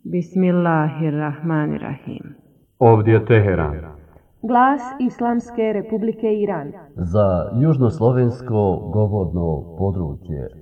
Bismillahirrahmanirrahim. Ovdje je Teheran. Glas Islamske Republike Iran. Za južnoslovensko govorno područje.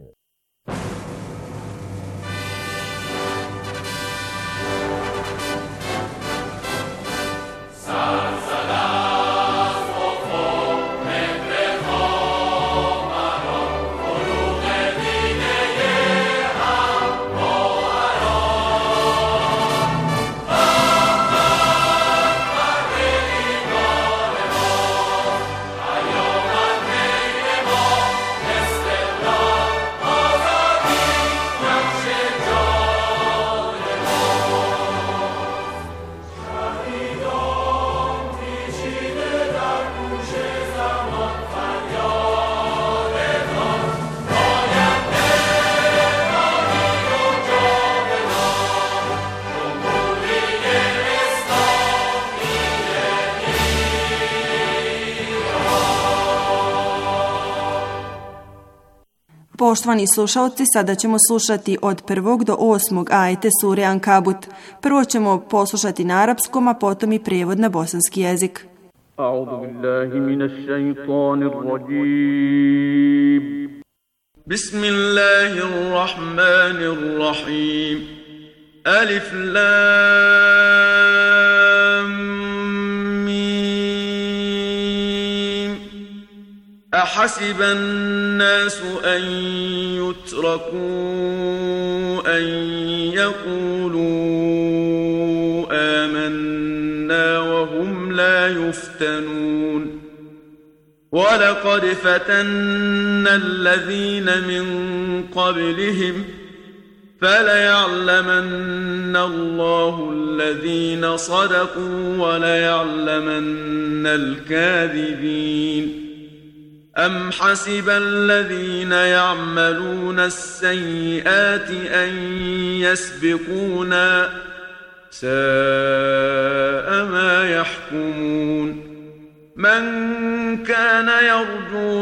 Poštovani slušalci, sada ćemo slušati od 1. do 8. ajete sure Ankabut. Prvo ćemo poslušati na arapskom, a potom i prijevod na bosanski jezik. A'udhu billahi minash shaitanir rajim. Bismillahirrahmanirrahim. Alif lam mim. أحسب الناس أن يتركوا أن يقولوا آمنا وهم لا يفتنون ولقد فتنا الذين من قبلهم فليعلمن الله الذين صدقوا وليعلمن الكاذبين أم حسب الذين يعملون السيئات أن يسبقونا ساء ما يحكمون من كان يرجو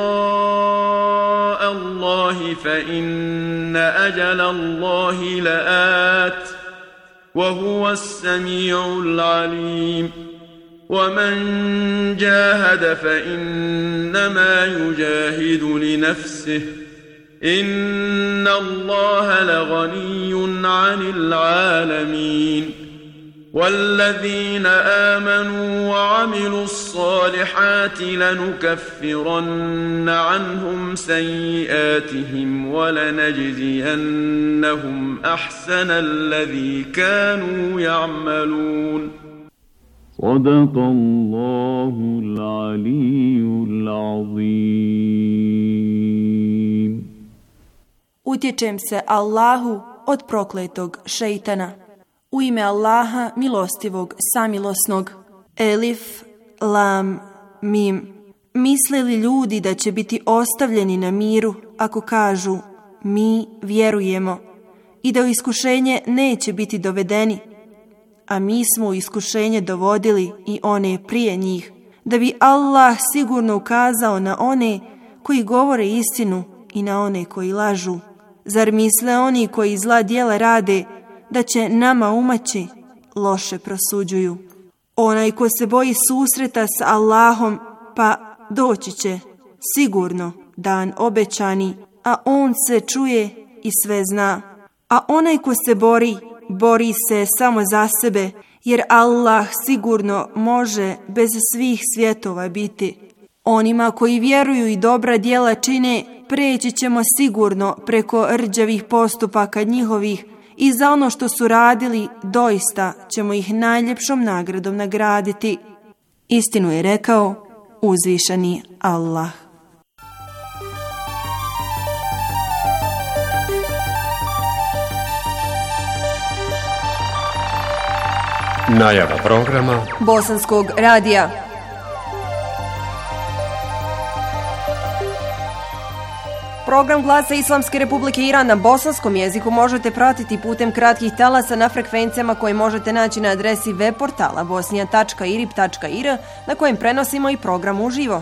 لقاء الله فإن أجل الله لآت وهو السميع العليم ومن جاهد فإنما يجاهد لنفسه إن الله لغني عن العالمين والذين آمنوا وعملوا الصالحات لنكفرن عنهم سيئاتهم ولنجزينهم أحسن الذي كانوا يعملون صدق الله العلي العظيم. Utječem se Allahu od prokletog šejtana. U ime Allaha milostivog samilosnog. Elif, lam, mim. Misle li ljudi da će biti ostavljeni na miru ako kažu mi vjerujemo i da u iskušenje neće biti dovedeni? A mi smo u iskušenje dovodili i one prije njih, da bi Allah sigurno ukazao na one koji govore istinu i na one koji lažu. Zar misle oni koji zla djela rade da će nama umaći? Loše prosuđuju. Onaj ko se boji susreta s Allahom, pa doći će sigurno dan obećani, a on se čuje i sve zna. A onaj ko se bori se samo za sebe, jer Allah sigurno može bez svih svjetova biti. Onima koji vjeruju i dobra djela čine, preći ćemo sigurno preko rđavih postupaka njihovih i za ono što su radili doista ćemo ih najljepšom nagradom nagraditi. Istinu je rekao uzvišeni Allah. Najava programa Bosanskog radija. Program Glasa Islamske Republike Iran na bosanskom jeziku možete pratiti putem kratkih talasa na frekvencijama koje možete naći na adresi web portala bosnija.irib.ir na kojem prenosimo i program uživo.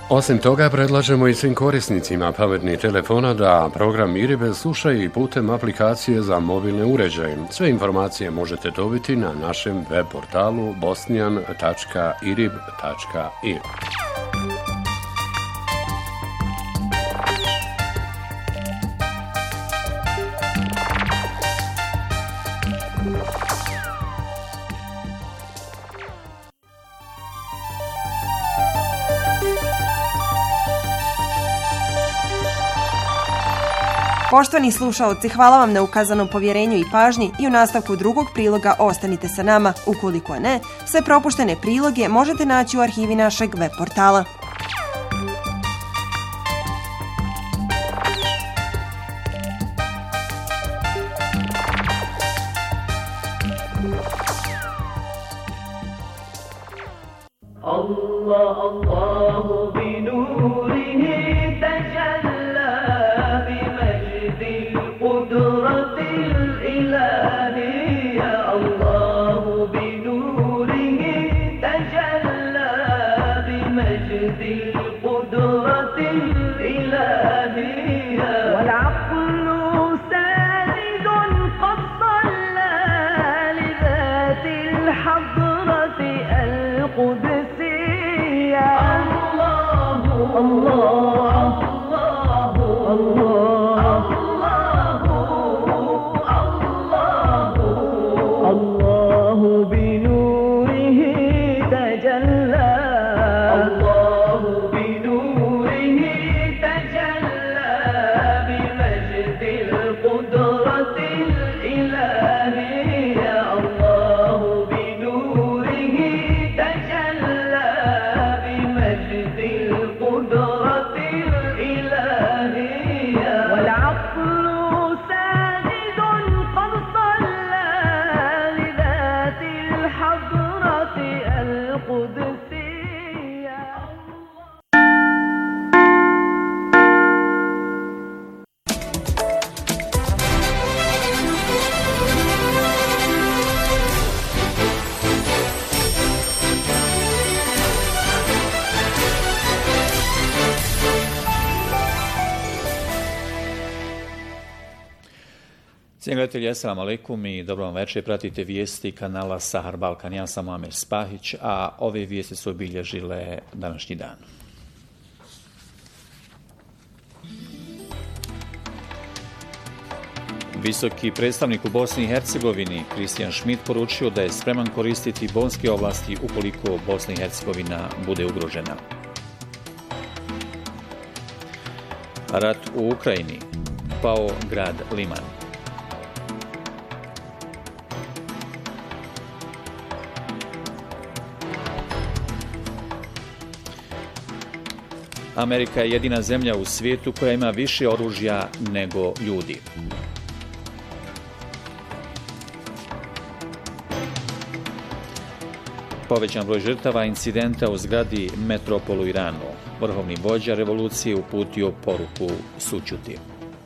Osim toga, predlažemo i svim korisnicima pametnih telefona da program IRIB slušaju i putem aplikacije za mobilne uređaje. Sve informacije možete dobiti na našem web portalu bosnian.irib.ir. Poštovani slušaoci, hvala vam na ukazanom povjerenju i pažnji i u nastavku drugog priloga ostanite sa nama. Ukoliko ne, sve propuštene priloge možete naći u arhivi našeg web portala. Cijenjeni gledatelji, assalamu alaikum i dobro vam večer. Pratite vijesti kanala Sahar Balkan. Ja sam Amer Spahić, a ove vijesti su obilježile današnji dan. Visoki predstavnik u Bosni i Hercegovini Kristijan Šmit poručio da je spreman koristiti bonske ovlasti ukoliko Bosna i Hercegovina bude ugrožena. Rat u Ukrajini. Pao grad Liman. Amerika je jedina zemlja u svijetu koja ima više oružja nego ljudi. Povećan broj žrtava incidenta u zgradi Metropol u Iranu. Vrhovni vođa revolucije uputio poruku sućuti.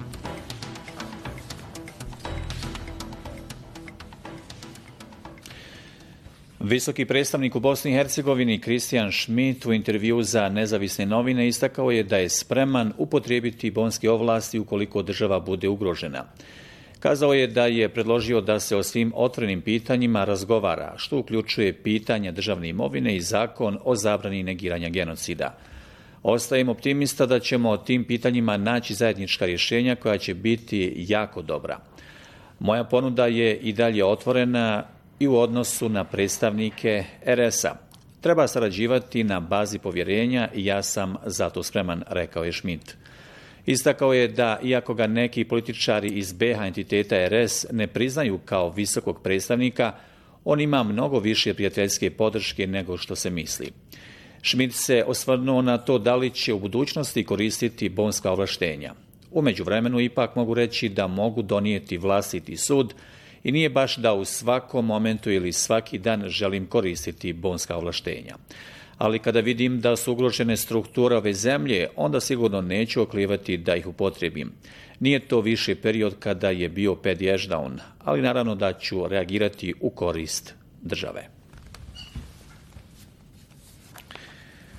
Visoki predstavnik u Bosni i Hercegovini Kristijan Šmit u intervjuu za Nezavisne novine istakao je da je spreman upotrijebiti bonske ovlasti ukoliko država bude ugrožena. Kazao je da je predložio da se o svim otvorenim pitanjima razgovara, što uključuje pitanje državne imovine i zakon o zabrani negiranja genocida. Ostajem optimista da ćemo o tim pitanjima naći zajednička rješenja koja će biti jako dobra. Moja ponuda je i dalje otvorena i u odnosu na predstavnike RS-a. Treba sarađivati na bazi povjerenja i ja sam zato spreman, rekao je Šmit. Istakao je da, iako ga neki političari iz BiH entiteta RS ne priznaju kao visokog predstavnika, on ima mnogo više prijateljske podrške nego što se misli. Šmit se osvrnuo na to da li će u budućnosti koristiti bonska ovlaštenja. U međuvremenu ipak mogu reći da mogu donijeti vlastiti sud i nije baš da u svakom momentu ili svaki dan želim koristiti bonska ovlaštenja. Ali kada vidim da su ugrožene strukture ove zemlje, onda sigurno neću oklivati da ih upotrijebim. Nije to više period kada je bio Paddy Ashdown, ali naravno da ću reagirati u korist države.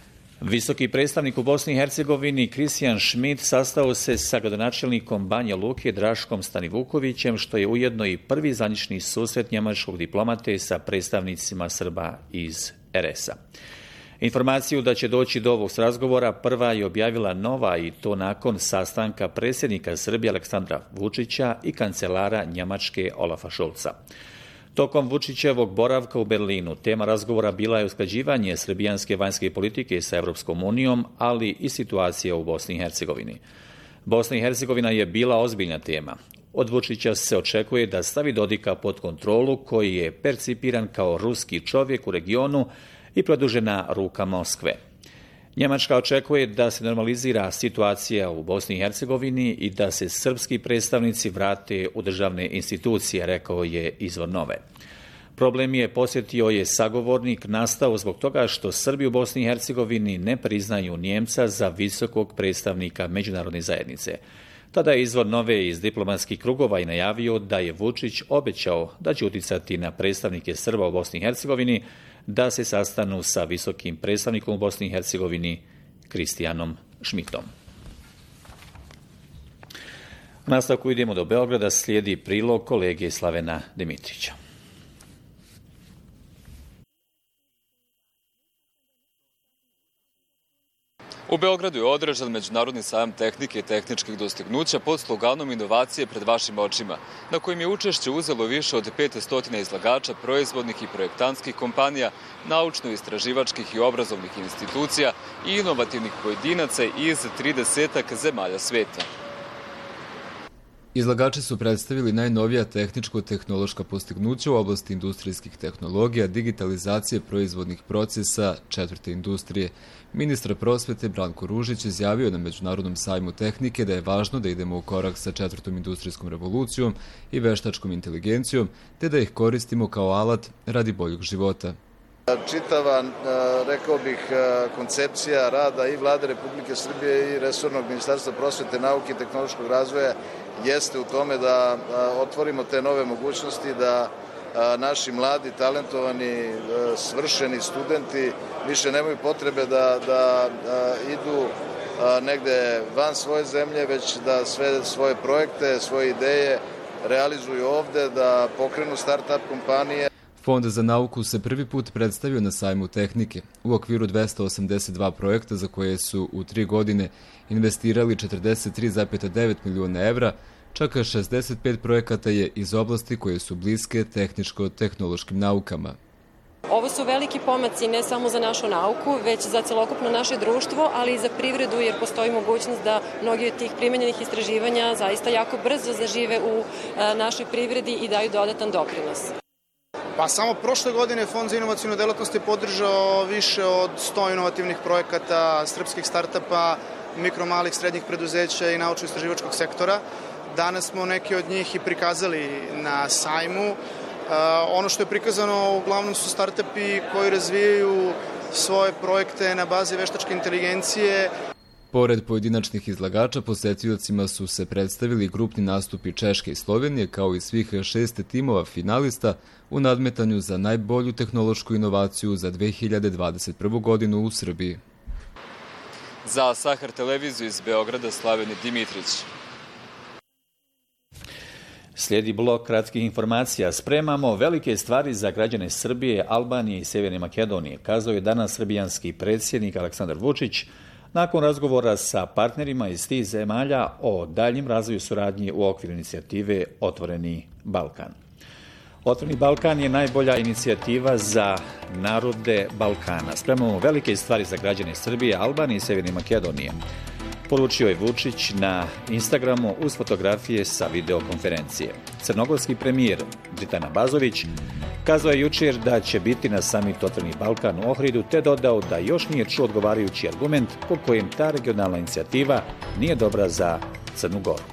Visoki predstavnik u Bosni i Hercegovini Christian Schmidt sastao se sa gradonačelnikom Banja Luke Draškom Stanivukovićem, što je ujedno i prvi zvanični susret njemačkog diplomate sa predstavnicima Srba iz RS-a. Informaciju da će doći do ovog razgovora prva je objavila Nova, i to nakon sastanka predsjednika Srbije Aleksandra Vučića i kancelara Njemačke Olafa Scholza. Tokom Vučićevog boravka u Berlinu tema razgovora bila je usklađivanje srbijanske vanjske politike sa Europskom unijom, ali i situacija u Bosni i Hercegovini. Bosna i Hercegovina je bila ozbiljna tema. Od Vučića se očekuje da stavi Dodika pod kontrolu, koji je percipiran kao ruski čovjek u regionu i produžena ruka Moskve. Njemačka očekuje da se normalizira situacija u Bosni i Hercegovini i da se srpski predstavnici vrate u državne institucije, rekao je izvor Nove. Problem je, posjetio je sagovornik, nastao zbog toga što Srbi u Bosni i Hercegovini ne priznaju Njemca za visokog predstavnika međunarodne zajednice. Tada je izvor Nove iz diplomatskih krugova i najavio da je Vučić obećao da će uticati na predstavnike Srba u Bosni i Hercegovini da se sastanu sa visokim predstavnikom u Bosni i Hercegovini Christianom Schmidtom. U nastavku idemo do Beograda, slijedi prilog kolege Slavena Dimitrića. U Beogradu je održan Međunarodni sajam tehnike i tehničkih dostignuća pod sloganom Inovacije pred vašim očima, na kojem je učešće uzelo više od 500 izlagača proizvodnih i projektantskih kompanija, naučno-istraživačkih i obrazovnih institucija i inovativnih pojedinaca iz 30 zemalja sveta. Izlagači su predstavili najnovija tehničko-tehnološka postignuća u oblasti industrijskih tehnologija, digitalizacije proizvodnih procesa, četvrte industrije. Ministar prosvete Branko Ružić izjavio na Međunarodnom sajmu tehnike da je važno da idemo u korak sa četvrtom industrijskom revolucijom i veštačkom inteligencijom, te da ih koristimo kao alat radi boljeg života. Čitava, rekao bih, koncepcija rada i Vlade Republike Srbije i resornog Ministarstva prosvete, nauke i tehnološkog razvoja jeste u tome da otvorimo te nove mogućnosti, da naši mladi, talentovani, svršeni studenti više nemaju potrebe da idu negde van svoje zemlje, već da sve svoje projekte, svoje ideje realizuju ovde, da pokrenu start-up kompanije. Fond za nauku se prvi put predstavio na sajmu tehnike u okviru 282 projekta za koje su u 3 godine investirali 43,9 miliona evra, čak 65 projekata je iz oblasti koje su bliske tehničko-tehnološkim naukama. Ovo su veliki pomaci ne samo za našu nauku, već za celokupno naše društvo, ali i za privredu, jer postoji mogućnost da mnogi od tih primenjenih istraživanja zaista jako brzo zažive u našoj privredi i daju dodatan doprinos. Pa samo prošle godine Fond za inovacijnu delatnost je podržao više od 100 inovativnih projekata, srpskih startapa, mikro, malih, srednjih preduzeća i naučno-istraživačkog sektora. Danas smo neke od njih i prikazali na sajmu. Ono što je prikazano uglavnom su startupi koji razvijaju svoje projekte na bazi veštačke inteligencije. Pored pojedinačnih izlagača, posetiocima su se predstavili grupni nastupi Češke i Slovenije, kao i svih 6 timova finalista u nadmetanju za najbolju tehnološku inovaciju za 2021. godinu u Srbiji. Za Sahar televiziju iz Beograda, Slaven Dimitrić. Slijedi blok kratkih informacija. Spremamo velike stvari za građane Srbije, Albanije i Sjeverne Makedonije, kazao je danas srbijanski predsjednik Aleksandar Vučić nakon razgovora sa partnerima iz tih zemalja o daljnjem razvoju suradnje u okviru inicijative Otvoreni Balkan. Otvoreni Balkan je najbolja inicijativa za narode Balkana. Spremamo velike stvari za građane Srbije, Albanije i Sjeverne Makedonije, poručio je Vučić na Instagramu uz fotografije sa videokonferencije. Crnogorski premijer Dritan Abazović kazao je jučer da će biti na samitu Otvoreni Balkan u Ohridu, te dodao da još nije čuo odgovarajući argument po kojem ta regionalna inicijativa nije dobra za Crnu Goru.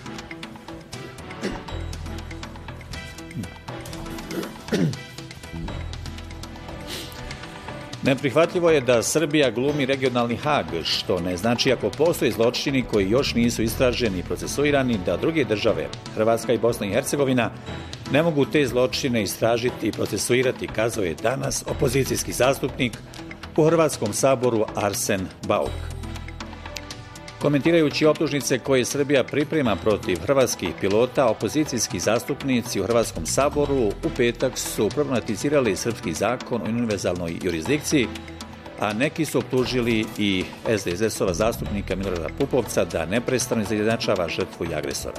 Neprihvatljivo je da Srbija glumi regionalni Hag, što ne znači ako postoje zločini koji još nisu istraženi i procesuirani, da druge države, Hrvatska i Bosna i Hercegovina, ne mogu te zločine istražiti i procesuirati, kazao je danas opozicijski zastupnik u Hrvatskom saboru Arsen Bauk. Komentirajući optužnice koje Srbija priprema protiv hrvatskih pilota, opozicijski zastupnici u Hrvatskom saboru u petak su problematizirali srpski zakon o univerzalnoj jurisdikciji, a neki su optužili i SDSS-ova zastupnika Milorada Pupovca da neprestano izjednačava žrtvu i agresora.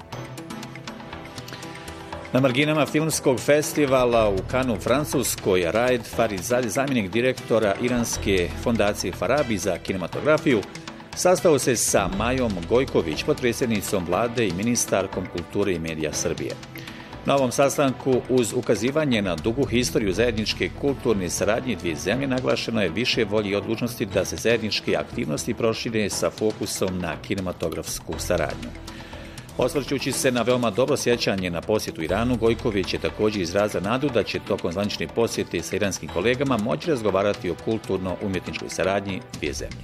Na marginama filmskog festivala u Kanu u Francuskoj, Raed Farizad, zamjenik direktora iranske fondacije Farabi za kinematografiju, sastao se sa Majom Gojković, potpredsjednicom vlade i ministarkom kulture i medija Srbije. Na ovom sastanku, uz ukazivanje na dugu historiju zajedničke kulturne saradnje dvije zemlje, naglašeno je više volje i odlučnosti da se zajedničke aktivnosti prošire sa fokusom na kinematografsku saradnju. Osvrćući se na veoma dobro sjećanje na posjetu Iranu, Gojković je također izrazio nadu da će tokom zvanične posjete sa iranskim kolegama moći razgovarati o kulturno-umjetničkoj saradnji dvije zemlje.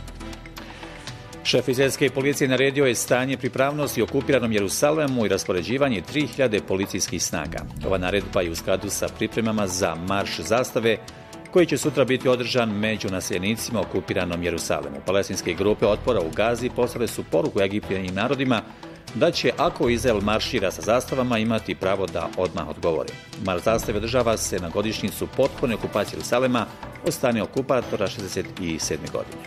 Šef izraelske policije naredio je stanje pripravnosti u okupiranom Jerusalemu i raspoređivanje 3000 policijskih snaga. Ova naredba je u skladu sa pripremama za marš zastave koji će sutra biti održan među naseljenicima u okupiranom Jerusalemu. Palestinske grupe otpora u Gazi poslale su poruku egipćanskim narodima da će, ako Izrael maršira sa zastavama, imati pravo da odmah odgovori. Marš zastave održava se na godišnjicu potpune okupacije Jerusalema od strane okupatora 1967. godine.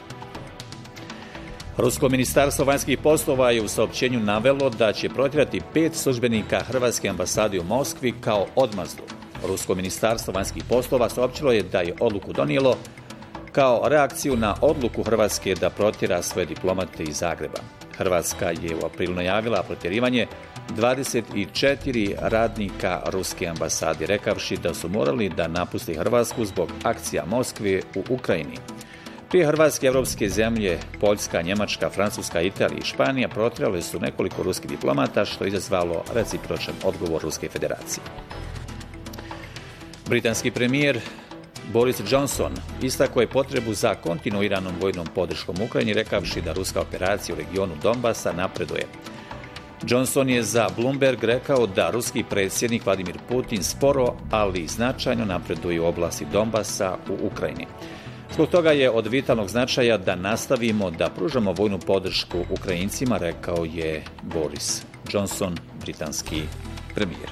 Rusko ministarstvo vanjskih poslova je u saopćenju navelo da će protjerati 5 službenika Hrvatske ambasade u Moskvi kao odmazdu. Rusko ministarstvo vanjskih poslova saopćilo je da je odluku donijelo kao reakciju na odluku Hrvatske da protjera svoje diplomate iz Zagreba. Hrvatska je u aprilu najavila protjerivanje 24 radnika Ruske ambasade, rekavši da su morali da napuste Hrvatsku zbog akcija Moskve u Ukrajini. Prije Hrvatske evropske zemlje, Poljska, Njemačka, Francuska, Italija i Španija protjerale su nekoliko ruskih diplomata, što je izazvalo recipročan odgovor Ruske federacije. Britanski premijer Boris Johnson istakao je potrebu za kontinuiranom vojnom podrškom Ukrajini, rekavši da ruska operacija u regionu Donbasa napreduje. Johnson je za Bloomberg rekao da ruski predsjednik Vladimir Putin sporo, ali značajno napreduje u oblasti Donbasa u Ukrajini. Zbog toga je od vitalnog značaja da nastavimo da pružamo vojnu podršku Ukrajincima, rekao je Boris Johnson, britanski premijer.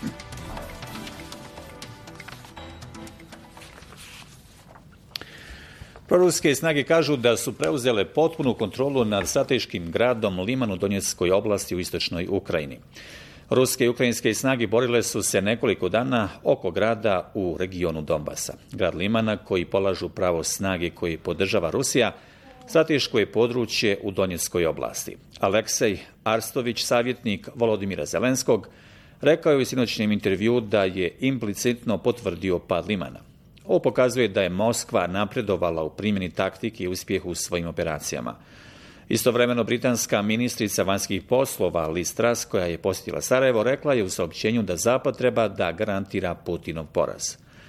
Proruske snage kažu da su preuzele potpunu kontrolu nad strateškim gradom Liman u Donjeckoj oblasti u istočnoj Ukrajini. Ruske i ukrajinske snage borile su se nekoliko dana oko grada u regionu Donbasa. Grad Limana, koji polažu pravo snage koji podržava Rusija, strateško je područje u Donjeckoj oblasti. Aleksej Arstović, savjetnik Volodimira Zelenskog, rekao je u sinoćnjem intervjuu da je implicitno potvrdio pad Limana. Ovo pokazuje da je Moskva napredovala u primjeni taktike i uspjehu u svojim operacijama. Istovremeno, britanska ministrica vanjskih poslova Liz Truss, koja je posjetila Sarajevo, rekla je u saopćenju da Zapad treba da garantira Putinov poraz.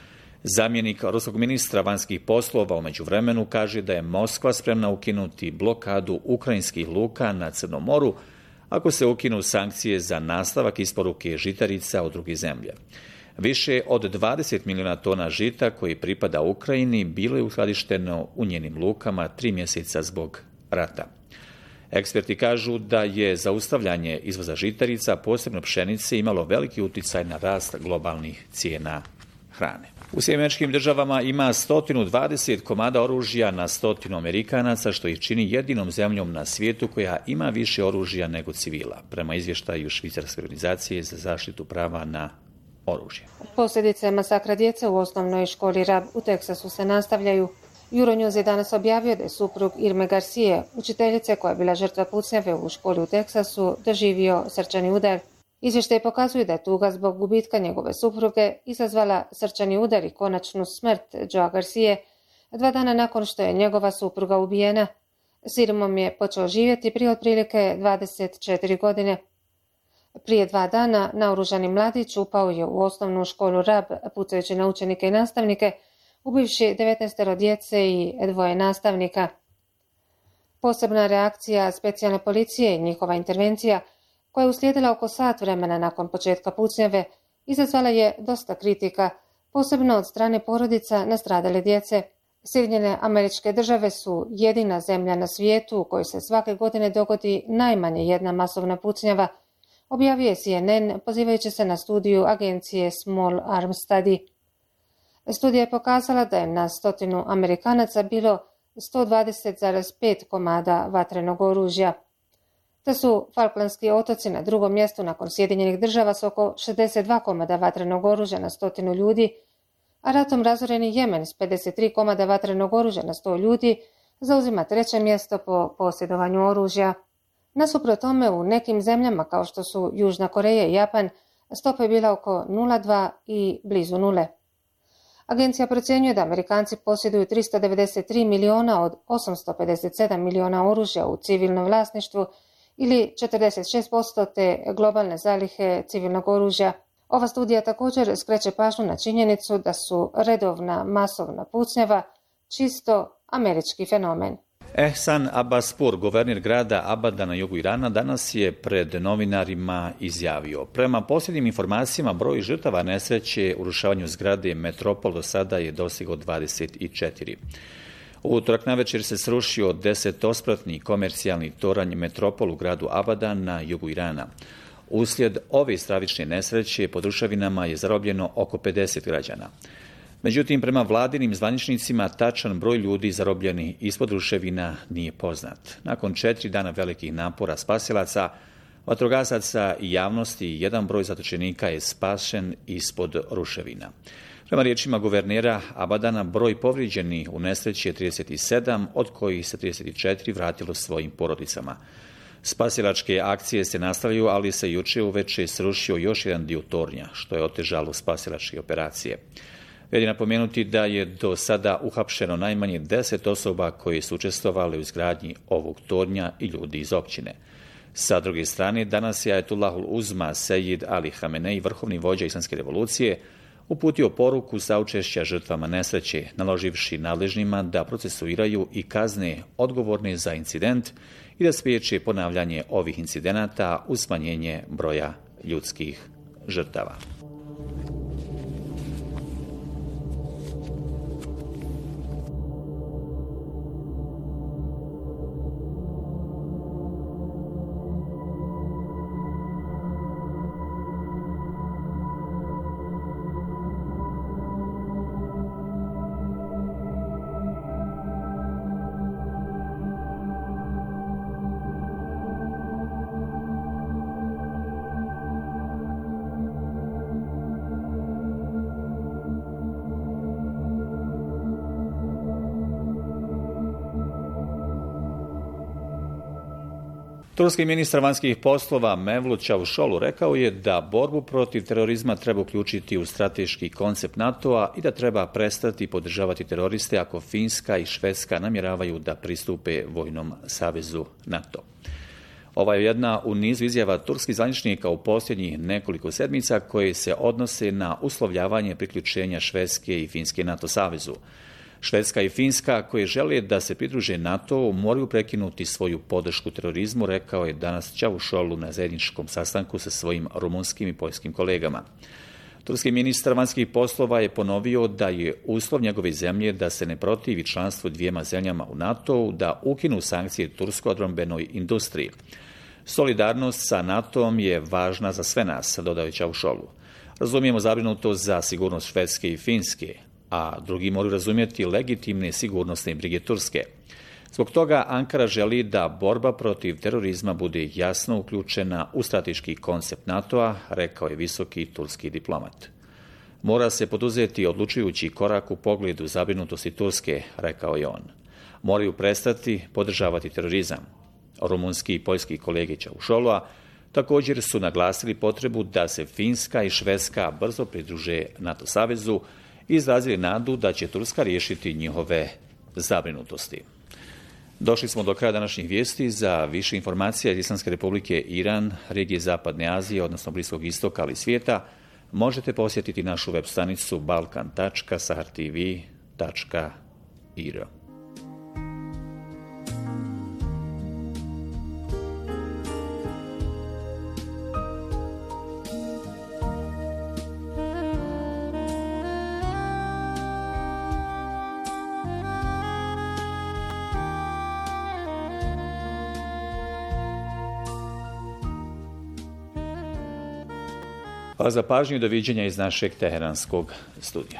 Zamjenik ruskog ministra vanjskih poslova u međuvremenu kaže da je Moskva spremna ukinuti blokadu ukrajinskih luka na Crnom moru ako se ukinu sankcije za nastavak isporuke žitarica u druge zemlje. Više od 20 milijuna tona žita koji pripada Ukrajini bilo je uskladišteno u njenim lukama 3 mjeseca zbog rata. Eksperti kažu da je zaustavljanje izvoza žitarica, posebno pšenice, imalo veliki utjecaj na rast globalnih cijena hrane. U Sjedinjenim Državama ima 120 komada oružja na 100 Amerikanaca, što ih čini jedinom zemljom na svijetu koja ima više oružja nego civila, prema izvještaju Švicarske organizacije za zaštitu prava na oružje. Posljedice masakra djece u osnovnoj školi Rab u Teksasu se nastavljaju. Euronews je danas objavio da je suprug Irme Garcije, učiteljice koja je bila žrtva pucnjave u školi u Teksasu, doživio srčani udar. Izvještaj pokazuje da je tuga zbog gubitka njegove supruge izazvala srčani udar i konačnu smrt Joa Garcije 2 dana nakon što je njegova supruga ubijena. S Irmom je počeo živjeti prije otprilike 24 godine. Prije 2 dana naoružani mladić upao je u osnovnu školu Rab, pucajući na učenike i nastavnike, ubivši 19 djece i 2 nastavnika. Posebna reakcija specijalne policije i njihova intervencija, koja je uslijedila oko sat vremena nakon početka pucnjave, izazvala je dosta kritika, posebno od strane porodica nastradale djece. Sjedinjene Američke Države su jedina zemlja na svijetu u kojoj se svake godine dogodi najmanje jedna masovna pucnjava, objavio je CNN pozivajući se na studiju agencije Small Arms Study. Studija je pokazala da je na 100 Amerikanaca bilo 120,5 komada vatrenog oružja. Te su Falklandski otoci na drugom mjestu nakon Sjedinjenih Država s oko 62 komada vatrenog oružja na 100 ljudi, a ratom razoreni Jemen s 53 komada vatrenog oružja na 100 ljudi zauzima treće mjesto po posjedovanju oružja. Nasuprot tome, u nekim zemljama kao što su Južna Koreja i Japan, stopa je bila oko 0,2 i blizu nule. Agencija procjenjuje da Amerikanci posjeduju 393 miliona od 857 miliona oružja u civilnom vlasništvu ili 46% te globalne zalihe civilnog oružja. Ova studija također skreće pažnju na činjenicu da su redovna masovna pucnjava čisto američki fenomen. Ehsan Abbaspur, guverner grada Abada na jugu Irana, danas je pred novinarima izjavio: prema posljednjim informacijama, broj žrtava nesreće u rušavanju zgrade Metropol do sada je dostigao 24. U utorak navečer se srušio 10-spratni komercijalni toranj Metropol u gradu Abadan na jugu Irana. Uslijed ove stravične nesreće pod ruševinama je zarobljeno oko 50 građana. Međutim, prema vladinim zvaničnicima, tačan broj ljudi zarobljenih ispod ruševina nije poznat. Nakon 4 dana velikih napora spasilaca, vatrogasaca i javnosti, jedan broj zatočenika je spašen ispod ruševina. Prema riječima guvernera Abadana, broj povrijeđenih u nesreći je 37, od kojih se 34 vratilo svojim porodicama. Spasilačke akcije se nastavljaju, ali se jučer uveče srušio još jedan dio tornja, što je otežalo spasilačke operacije. Vrijedi napomenuti da je do sada uhapšeno najmanje 10 osoba koje su učestvovale u izgradnji ovog tornja i ljudi iz općine. Sa druge strane, danas je Ajatullahul Uzma Sejid Ali Hamenei, vrhovni vođa Islamske revolucije, uputio poruku saučešća žrtvama nesreće, naloživši nadležnima da procesuiraju i kazne odgovorne za incident i da spriječe ponavljanje ovih incidenata uz smanjenje broja ljudskih žrtava. Turski ministar vanjskih poslova Mevlut Čavuşoğlu rekao je da borbu protiv terorizma treba uključiti u strateški koncept NATO-a i da treba prestati podržavati teroriste ako Finska i Švedska namjeravaju da pristupe vojnom savezu NATO. Ova je jedna u nizu izjava turskih zvaničnika u posljednjih nekoliko sedmica koje se odnose na uslovljavanje priključenja Švedske i Finske NATO savezu. Švedska i Finska, koje žele da se pridruže NATO-u, moraju prekinuti svoju podršku terorizmu, rekao je danas Čavuşoğlu na zajedničkom sastanku sa svojim rumunskim i poljskim kolegama. Turski ministar vanjskih poslova je ponovio da je uslov njegove zemlje da se ne protivi članstvu dvijema zemljama u NATO-u, da ukinu sankcije tursko-odbrambenoj industriji. Solidarnost sa NATO-om je važna za sve nas, dodao je Čavuşoğlu. Razumijemo zabrinutost za sigurnost Švedske i Finske, a drugi moraju razumjeti legitimne sigurnosne brige Turske. Zbog toga Ankara želi da borba protiv terorizma bude jasno uključena u strateški koncept NATO-a, rekao je visoki turski diplomat. Mora se poduzeti odlučujući korak u pogledu zabrinutosti Turske, rekao je on. Moraju prestati podržavati terorizam. Rumunski i poljski kolege Čavuşoğlua također su naglasili potrebu da se Finska i Švedska brzo pridruže NATO savezu i izrazili nadu da će Turska riješiti njihove zabrinutosti. Došli smo do kraja današnjih vijesti. Za više informacija iz Islamske republike Iran, regije Zapadne Azije, odnosno Bliskog istoka, ali i svijeta, možete posjetiti našu web stranicu balkan.sahartv.ir. Hvala za pažnju i doviđenja iz našeg teheranskog studija.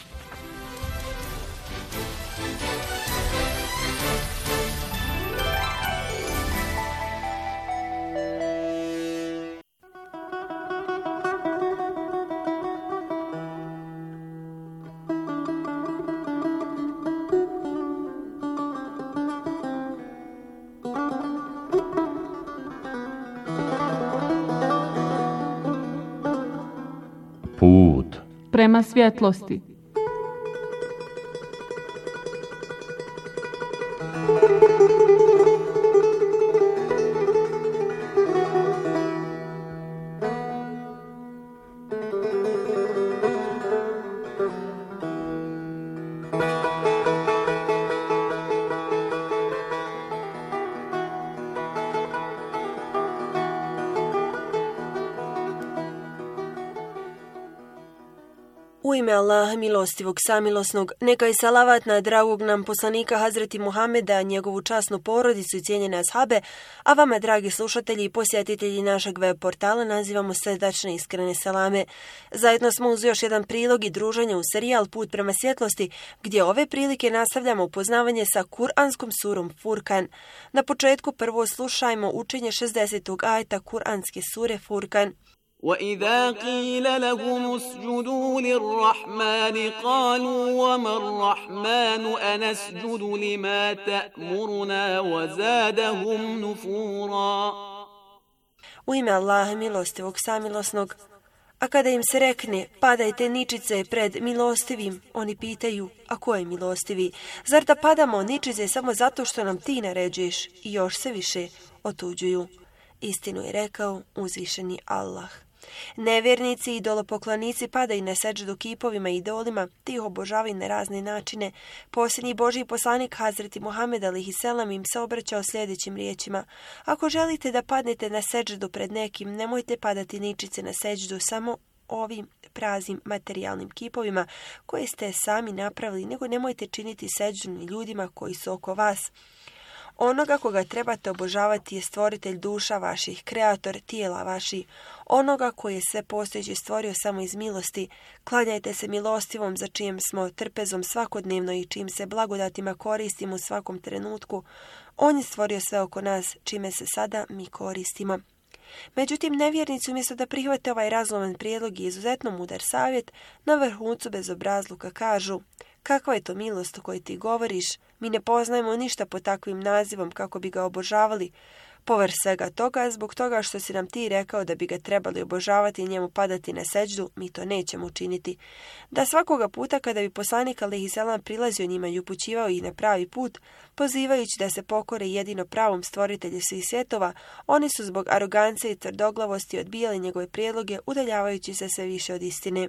Put prema svjetlosti. U ime Allaha milostivog samilosnog, neka je salavat na dragog nam poslanika Hazreti Muhameda, njegovu časnu porodicu i cijenjene ashabe, a vama, dragi slušatelji i posjetitelji našeg web portala, nazivamo srdačne iskrene salame. Zajedno smo uz još jedan prilog i druženje u serijal Put prema svjetlosti, gdje ove prilike nastavljamo upoznavanje sa kuranskom surom Furkan. Na početku prvo slušajmo učenje 60. ajeta kuranske sure Furkan. وَإِذَا قِيلَ لَهُمُ اسْجُدُوا لِلرَّحْمَنِ قَالُوا وَمَا الرَّحْمَنُ أَنَسْجُدُ لِمَا تَأْمُرُنَا وَزَادَهُمْ نُفُورًا. U ime Allaha milostivog samilosnog, a kada im se rekne padajte ničice pred milostivim, oni pitaju, a ko je milostivi? Zar da padamo ničice samo zato što nam ti naređuješ? I još se više otuđuju. Istinu je rekao uzvišeni Allah. Nevjernici i idolopoklanici padaju na seđdu kipovima i idolima, te ih obožavaju na razne načine. Posljednji Božji poslanik Hazreti Muhammed alejhiselam im se obraćao sljedećim riječima: ako želite da padnete na seđdu pred nekim, nemojte padati ničice na seđdu samo ovim praznim materijalnim kipovima koje ste sami napravili, nego nemojte činiti seđdu ni ljudima koji su oko vas. Onoga koga trebate obožavati je stvoritelj duša vaših, kreator tijela vaših, onoga koji je sve postojeće stvorio samo iz milosti. Klanjajte se milostivom za čijem smo trpezom svakodnevno i čijim se blagodatima koristimo u svakom trenutku. On je stvorio sve oko nas, čime se sada mi koristimo. Međutim, nevjernici umjesto da prihvate ovaj razloman prijedlog i izuzetno mudar savjet, na vrhuncu bezobrazluka kažu: kakva je to milost o kojoj ti govoriš? Mi ne poznajemo ništa pod takvim nazivom kako bi ga obožavali. Povrh svega toga, zbog toga što si nam ti rekao da bi ga trebali obožavati i njemu padati na seđdu, mi to nećemo učiniti. Da svakoga puta kada bi poslanik alejhiselam prilazio njima i upućivao ih na pravi put, pozivajući da se pokore jedino pravom stvoritelju svih svjetova, oni su zbog arogancije i tvrdoglavosti odbijali njegove prijedloge, udaljavajući se sve više od istine.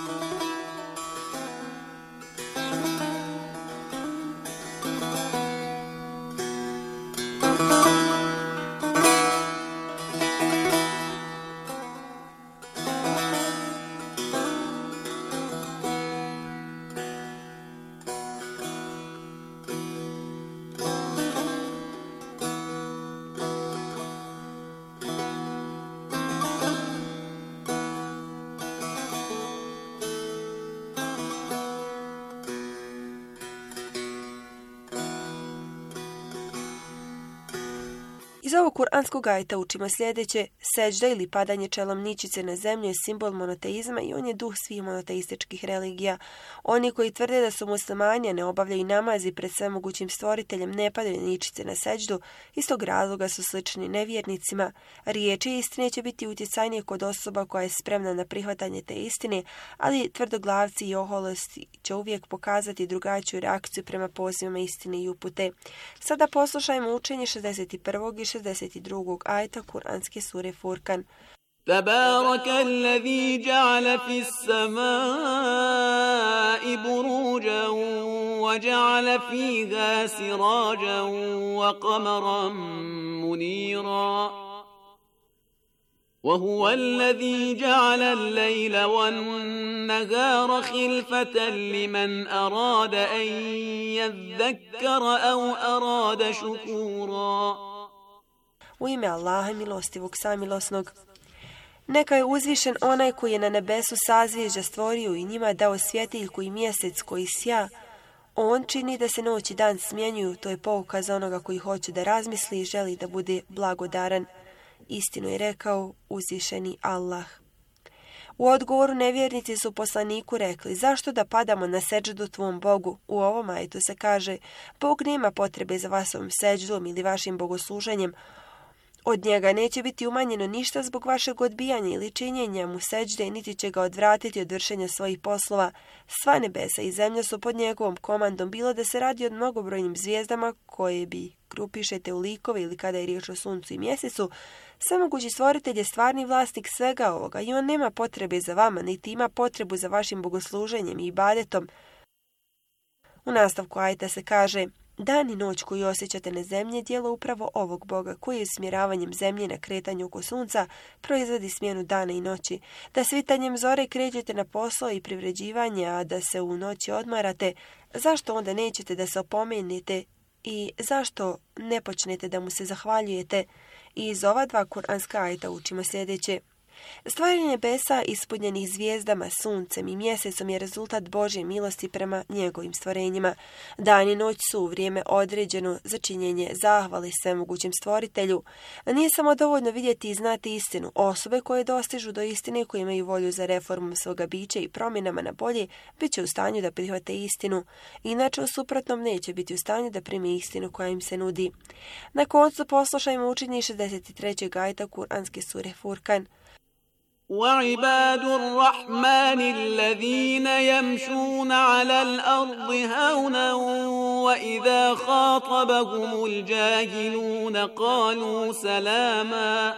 Iz ovog kuranskog ajeta učimo sljedeće: seđda ili padanje čelom ničice na zemlju je simbol monoteizma i on je duh svih monoteističkih religija. Oni koji tvrde da su muslimani, ne obavljaju namazi pred svemogućim stvoriteljem, ne padaju ničice na seđdu, iz tog razloga su slični nevjernicima. Riječi istine će biti utjecajnije kod osoba koja je spremna na prihvatanje te istine, ali tvrdoglavci i oholosti će uvijek pokazati drugačiju reakciju prema pozivima istine i upute. Sada poslušajmo učenje 61. i 62. ajeta kuranske sure Furkan. تبارك الذي جعل في السماء بروجا وجعل فيها سراجا وقمرا منيرا وهو الذي جعل الليل والنهار خلفة لمن أراد أن يذكر أو أراد شكورا. U ime Allaha milostivog samilosnog. Neka je uzvišen onaj koji je na nebesu sazvježđa stvorio i njima dao svjetiljku i mjesec koji sja. On čini da se noć i dan smjenjuju, to je pouka za onoga koji hoće da razmisli i želi da bude blagodaran. Istinu je rekao uzvišeni Allah. U odgovoru nevjernici su poslaniku rekli, zašto da padamo na seđdu tvom Bogu? U ovom ajetu se kaže, Bog nema potrebe za vašom seđdom ili vašim bogosluženjem. Od njega neće biti umanjeno ništa zbog vašeg odbijanja ili činjenja mu seđde, niti će ga odvratiti od vršenja svojih poslova. Sva nebesa i zemlja su pod njegovom komandom, bilo da se radi o mnogobrojnim zvijezdama koje bi grupišete u likove ili kada je riječ o suncu i mjesecu. Svemogući stvoritelj je stvarni vlasnik svega ovoga i on nema potrebe za vama, niti ima potrebu za vašim bogosluženjem i ibadetom. U nastavku ajeta se kaže, dan i noć koju osjećate na zemlji djelo upravo ovog Boga koji usmjeravanjem zemlje na kretanju oko sunca proizvodi smjenu dana i noći, da svitanjem zore krećete na posao i privređivanje, a da se u noći odmarate. Zašto onda nećete da se opomenete i zašto ne počnete da mu se zahvaljujete? I iz ova dva kuranska ajeta učimo sljedeće. Stvaranje nebesa ispunjenih zvijezdama, suncem i mjesecom je rezultat Božje milosti prema njegovim stvorenjima. Dan i noć su vrijeme određeno za činjenje zahvale svemogućem stvoritelju. Nije samo dovoljno vidjeti i znati istinu. Osobe koje dostižu do istine, koje imaju volju za reformom svoga bića i promjenama na bolje, bit će u stanju da prihvate istinu. Inače, u suprotnom neće biti u stanju da prime istinu koja im se nudi. Na koncu poslušajmo učenje 63. ajeta kuranske sure Furkan. وعباد الرحمن الذين يمشون على الأرض هونا وإذا خاطبهم الجاهلون قالوا سلاما.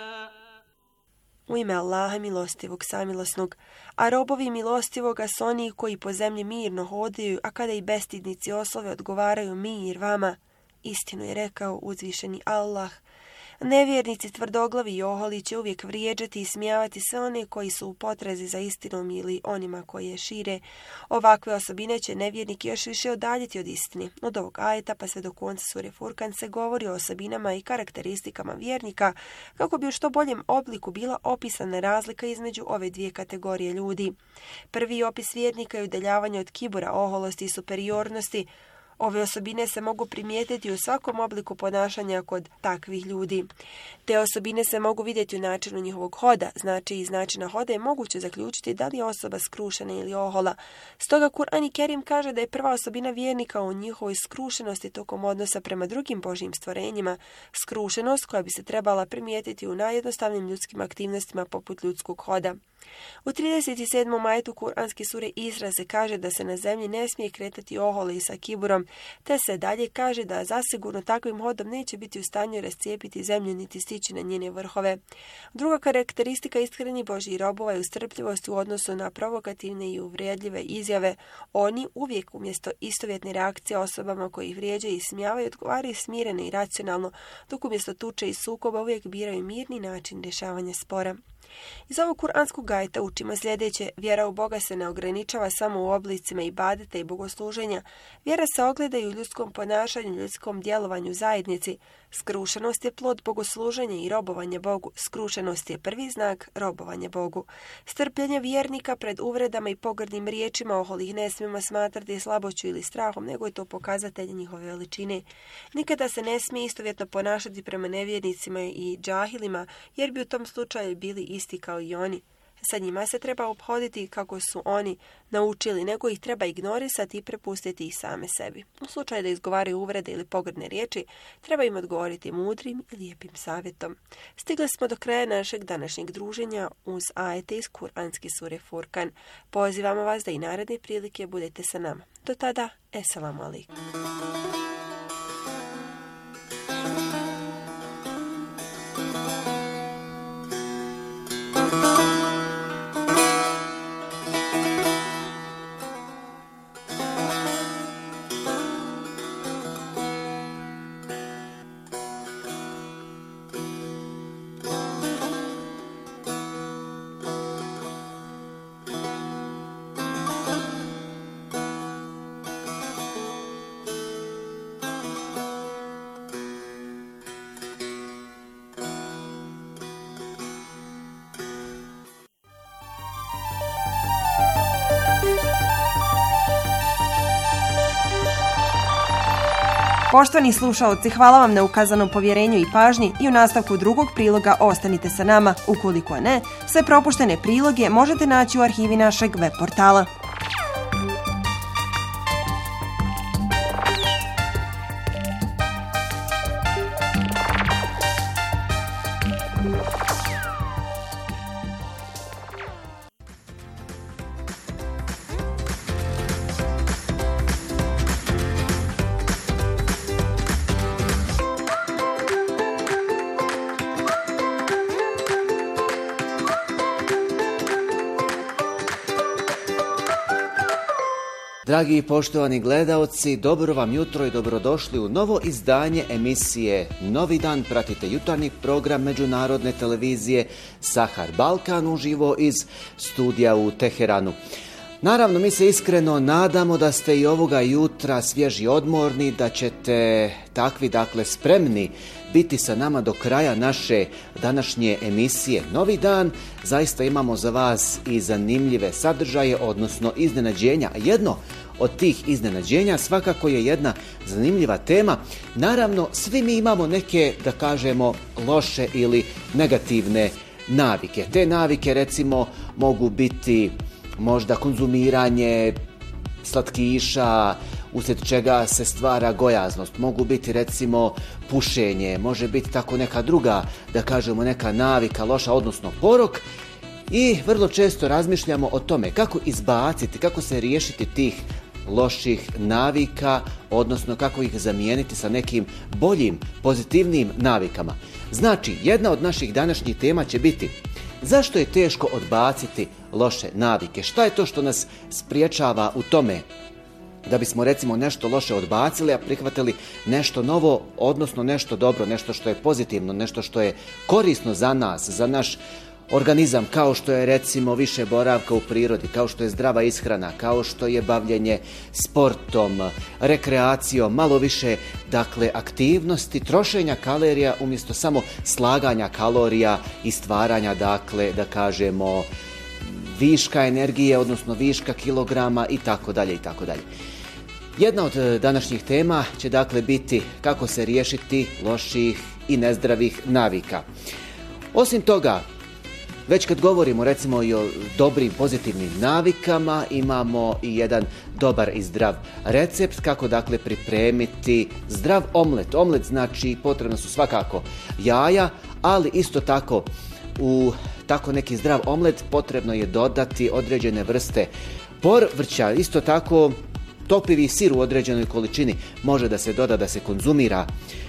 U ime Allaha milostivog samilosnog, a robovi milostivoga su oni koji po zemlji mirno hodaju, a kada i bestidnici oslove odgovaraju mir vama. Istinu je rekao uzvišeni Allah. Nevjernici, tvrdoglavi i oholi će uvijek vrijeđati i smijavati sve one koji su u potrazi za istinom ili onima koji je šire. Ovakve osobine će nevjernik još više odaljiti od istine. Od ovog ajeta pa sve do konca sure Furkan se govori o osobinama i karakteristikama vjernika kako bi u što boljem obliku bila opisana razlika između ove dvije kategorije ljudi. Prvi opis vjernika je udaljavanje od kibura, oholosti i superiornosti. Ove osobine se mogu primijetiti u svakom obliku ponašanja kod takvih ljudi. Te osobine se mogu vidjeti u načinu njihovog hoda, znači iz načina hoda je moguće zaključiti da li je osoba skrušena ili ohola. Stoga Kur'an i Kerim kaže da je prva osobina vjernika u njihovoj skrušenosti tokom odnosa prema drugim Božjim stvorenjima, skrušenost koja bi se trebala primijetiti u najjednostavnim ljudskim aktivnostima poput ljudskog hoda. U 37. ajetu kuranske sure Isra se kaže da se na zemlji ne smije kretati ohole i sa kiburom, te se dalje kaže da zasigurno takvim hodom neće biti u stanju rascijepiti zemlju niti stići na njene vrhove. Druga karakteristika iskrenih Božjih robova je ustrpljivost u odnosu na provokativne i uvrijedljive izjave. Oni uvijek umjesto istovjetne reakcije osobama koji ih vrijeđaju i smijavaju odgovaraju smireno i racionalno, dok umjesto tuče i sukoba uvijek biraju mirni način rješavanja spora. Iz ovog kuranskog ajeta učimo sljedeće. Vjera u Boga se ne ograničava samo u oblicima ibadeta i bogosluženja. Vjera se ogleda i u ljudskom ponašanju, ljudskom djelovanju zajednici. Skrušenost je plod bogosluženja i robovanja Bogu. Skrušenost je prvi znak robovanja Bogu. Strpljenje vjernika pred uvredama i pogrdnim riječima oholih ne smijemo smatrati slaboću ili strahom, nego je to pokazatelj njihove veličine. Nikada se ne smije istovjetno ponašati prema nevjernicima i džahilima, jer bi u tom slučaju bili isti kao i oni. Sa njima se treba ophoditi kako su oni naučili, nego ih treba ignorisati i prepustiti ih same sebi. U slučaju da izgovaraju uvrede ili pogrdne riječi, treba im odgovoriti mudrim i lijepim savjetom. Stigli smo do kraja našeg današnjeg druženja uz ajete iz kuranske sure Furkan. Pozivamo vas da i naredne prilike budete sa nama. Do tada, eselamu alaikum. Poštovani slušaoci, hvala vam na ukazanom povjerenju i pažnji i u nastavku drugog priloga ostanite sa nama. Ukoliko ne, sve propuštene priloge možete naći u arhivi našeg web portala. Dragi i poštovani gledaoci, dobro vam jutro i dobrodošli u novo izdanje emisije Novi dan. Pratite jutarnji program Međunarodne televizije Sahar Balkan uživo iz studija u Teheranu. Naravno, mi se iskreno nadamo da ste i ovoga jutra svježi, odmorni, da ćete takvi, spremni biti sa nama do kraja naše današnje emisije Novi dan. Zaista imamo za vas i zanimljive sadržaje, odnosno iznenađenja. Jedno od tih iznenađenja svakako je jedna zanimljiva tema. Naravno, svi mi imamo neke, da kažemo, loše ili negativne navike. Te navike, recimo, mogu biti možda konzumiranje slatkiša, uslijed čega se stvara gojaznost. Mogu biti, recimo, pušenje, može biti tako neka druga, da kažemo, neka navika loša, odnosno porok. I vrlo često razmišljamo o tome kako izbaciti, kako se riješiti tih loših navika, odnosno kako ih zamijeniti sa nekim boljim, pozitivnim navikama. Znači, jedna od naših današnjih tema će biti: zašto je teško odbaciti loše navike? Šta je to što nas spriječava u tome da bismo, recimo, nešto loše odbacili, a prihvatili nešto novo, odnosno nešto dobro, nešto što je pozitivno, nešto što je korisno za nas, za naš organizam, kao što je, recimo, više boravka u prirodi, kao što je zdrava ishrana, kao što je bavljenje sportom, rekreacijom, malo više, aktivnosti, trošenja kalorija umjesto samo slaganja kalorija i stvaranja, da kažemo, viška energije, odnosno viška kilograma i tako dalje i tako dalje. Jedna od današnjih tema će biti kako se riješiti loših i nezdravih navika. Osim toga, već kad govorimo, recimo, i o dobrim, pozitivnim navikama, imamo i jedan dobar i zdrav recept kako, pripremiti zdrav omlet. Omlet znači potrebno su svakako jaja, ali isto tako u tako neki zdrav omlet potrebno je dodati određene vrste povrća. Isto tako topivi sir u određenoj količini može da se doda, da se konzumira.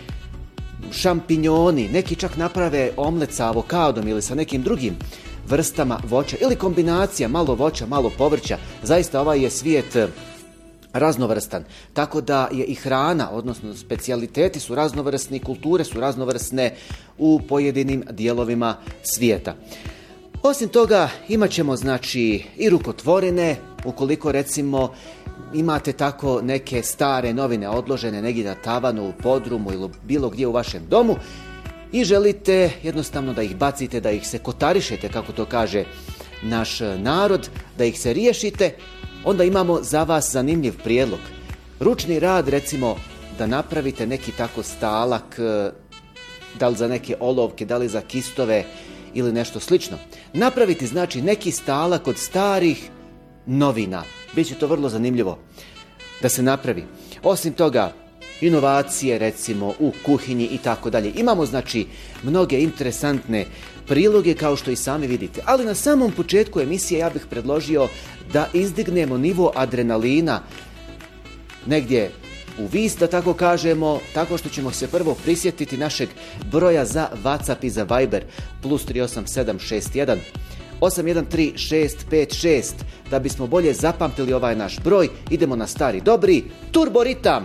Šampinjoni, neki čak naprave omlet sa avokadom ili sa nekim drugim vrstama voća ili kombinacija malo voća, malo povrća. Zaista ovaj je svijet raznovrstan, tako da je i hrana, odnosno specijaliteti su raznovrsni, kulture su raznovrsne u pojedinim dijelovima svijeta. Osim toga, imat ćemo, i rukotvorine, ukoliko, recimo, imate tako neke stare novine odložene negdje na tavanu, u podrumu ili bilo gdje u vašem domu i želite jednostavno da ih bacite, da ih se kotarišete, kako to kaže naš narod, da ih se riješite, onda imamo za vas zanimljiv prijedlog. Ručni rad, recimo, da napravite neki tako stalak, da li za neke olovke, da li za kistove ili nešto slično. Napraviti, neki stalak od starih novina. Biće to vrlo zanimljivo da se napravi. Osim toga, inovacije, recimo, u kuhinji i tako dalje. Imamo, mnoge interesantne priloge, kao što i sami vidite. Ali na samom početku emisije ja bih predložio da izdignemo nivo adrenalina negdje u vis, da tako kažemo, tako što ćemo se prvo prisjetiti našeg broja za WhatsApp i za Viber plus 38761 813656. Da bismo bolje zapamtili ovaj naš broj, idemo na stari dobri turbo ritam.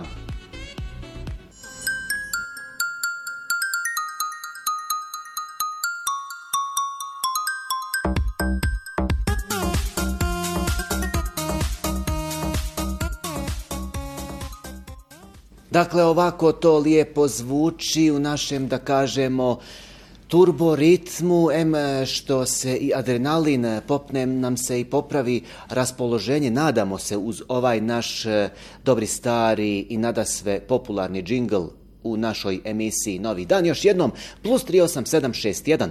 Dakle, ovako to lijepo zvuči u našem, da kažemo, turbo ritmu, što se i adrenalin popne nam se i popravi raspoloženje, nadamo se uz ovaj naš dobri stari i nadasve popularni džingl u našoj emisiji Novi dan. Još jednom, plus 38761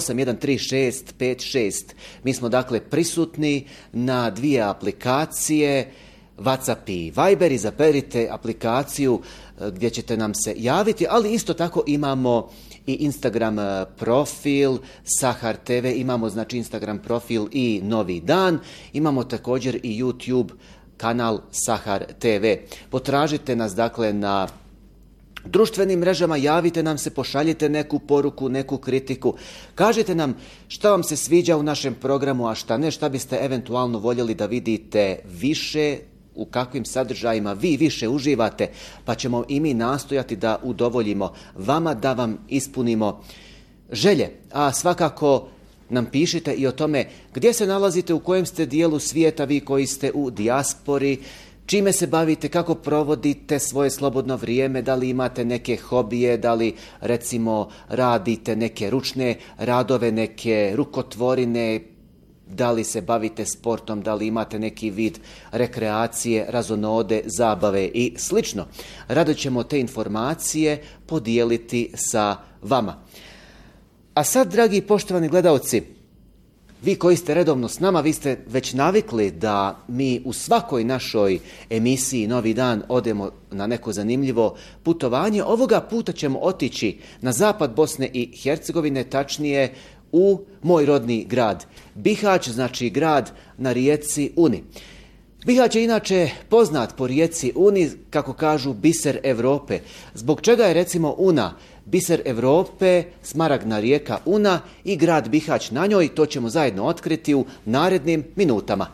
813656. Mi smo dakle prisutni na dvije aplikacije, WhatsApp i Viber. Izaberite aplikaciju gdje ćete nam se javiti, ali isto tako imamo i Instagram profil Sahar TV, imamo znači Instagram profil i Novi dan, imamo također i YouTube kanal Sahar TV. Potražite nas dakle na društvenim mrežama, javite nam se, pošaljite neku poruku, neku kritiku, kažite nam šta vam se sviđa u našem programu, a šta ne, šta biste eventualno voljeli da vidite više, u kakvim sadržajima vi više uživate, pa ćemo i mi nastojati da udovoljimo vama, da vam ispunimo želje. A svakako nam pišite i o tome gdje se nalazite, u kojem ste dijelu svijeta, vi koji ste u dijaspori, čime se bavite, kako provodite svoje slobodno vrijeme, da li imate neke hobije, da li recimo radite neke ručne radove, neke rukotvorine, da li se bavite sportom, da li imate neki vid rekreacije, razonode, zabave i slično. Rado ćemo te informacije podijeliti sa vama. A sad, dragi poštovani gledaoci, vi koji ste redovno s nama, vi ste već navikli da mi u svakoj našoj emisiji Novi dan odemo na neko zanimljivo putovanje. Ovoga puta ćemo otići na zapad Bosne i Hercegovine, tačnije u moj rodni grad Bihać, znači grad na rijeci Uni. Bihać je inače poznat po rijeci Uni, kako kažu, biser Europe. Zbog čega je recimo Una biser Europe, smaragdna rijeka Una i grad Bihać na njoj, to ćemo zajedno otkriti u narednim minutama.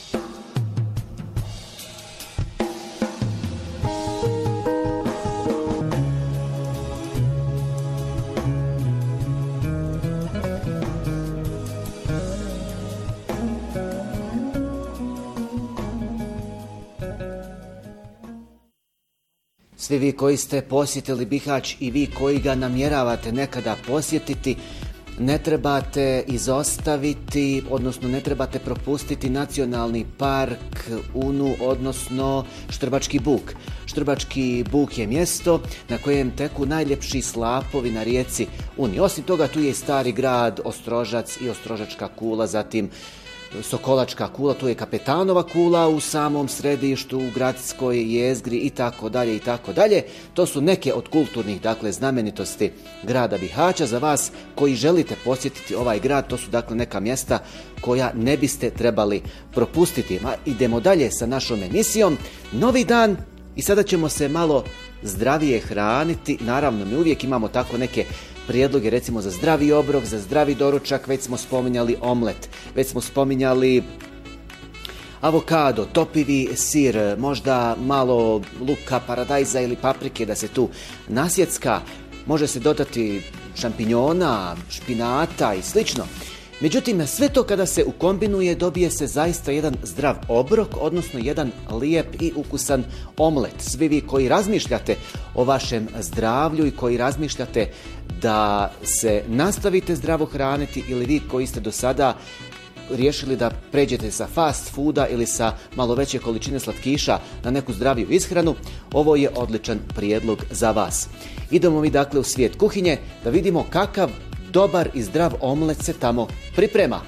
Svi vi koji ste posjetili Bihać i vi koji ga namjeravate nekada posjetiti, ne trebate izostaviti, odnosno ne trebate propustiti nacionalni park Unu, odnosno Štrbački buk. Štrbački buk je mjesto na kojem teku najljepši slapovi na rijeci Uni. Osim toga, tu je i stari grad Ostrožac i Ostrožačka kula, zatim Sokolačka kula, tu je Kapetanova kula u samom središtu, u gradskoj jezgri i tako dalje i tako dalje. To su neke od kulturnih, dakle, znamenitosti grada Bihaća. Za vas koji želite posjetiti ovaj grad, to su dakle neka mjesta koja ne biste trebali propustiti. Idemo dalje sa našom emisijom Novi dan i sada ćemo se malo zdravije hraniti. Naravno, mi uvijek imamo tako neke prijedloge, recimo za zdravi obrok, za zdravi doručak. Već smo spominjali omlet, već smo spominjali avokado, topivi sir, možda malo luka, paradajza ili paprike da se tu nasjecka. Može se dodati šampinjona, špinata i slično. Međutim, sve to kada se ukombinuje dobije se zaista jedan zdrav obrok, odnosno jedan lijep i ukusan omlet. Svi vi koji razmišljate o vašem zdravlju i koji razmišljate da se nastavite zdravo hraniti ili vi koji ste do sada riješili da pređete sa fast fooda ili sa malo veće količine slatkiša na neku zdraviju ishranu, ovo je odličan prijedlog za vas. Idemo mi dakle u svijet kuhinje da vidimo kakav dobar i zdrav omlet se tamo priprema.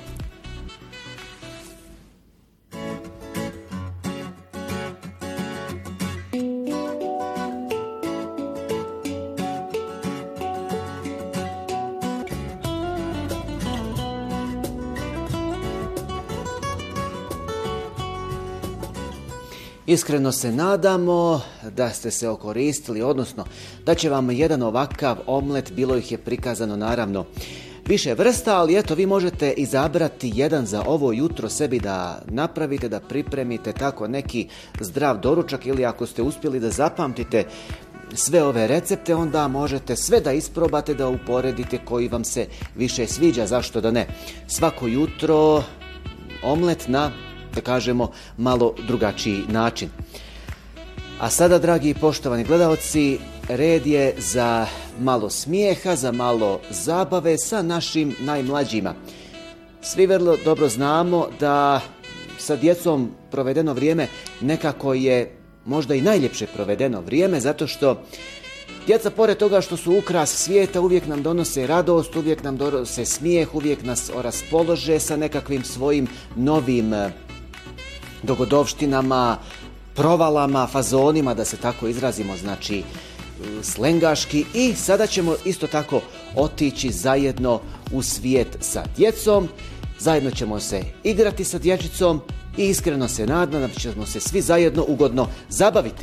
Iskreno se nadamo da ste se okoristili, odnosno da će vam jedan ovakav omlet, bilo ih je prikazano naravno više vrsta, ali eto vi možete izabrati jedan za ovo jutro sebi da napravite, da pripremite tako neki zdrav doručak ili ako ste uspjeli da zapamtite sve ove recepte, onda možete sve da isprobate, da uporedite koji vam se više sviđa, zašto da ne. Svako jutro omlet na, da kažemo, malo drugačiji način. A sada, dragi poštovani gledaoci, red je za malo smijeha, za malo zabave sa našim najmlađima. Svi vrlo dobro znamo da sa djecom provedeno vrijeme nekako je možda i najljepše provedeno vrijeme, zato što djeca, pored toga što su ukras svijeta, uvijek nam donose radost, uvijek nam donose smijeh, uvijek nas raspolože sa nekakvim svojim novim dogodovštinama, provalama, fazonima, da se tako izrazimo, znači slengaški. I sada ćemo isto tako otići zajedno u svijet sa djecom, zajedno ćemo se igrati sa dječicom i iskreno se nadam da ćemo se svi zajedno ugodno zabaviti.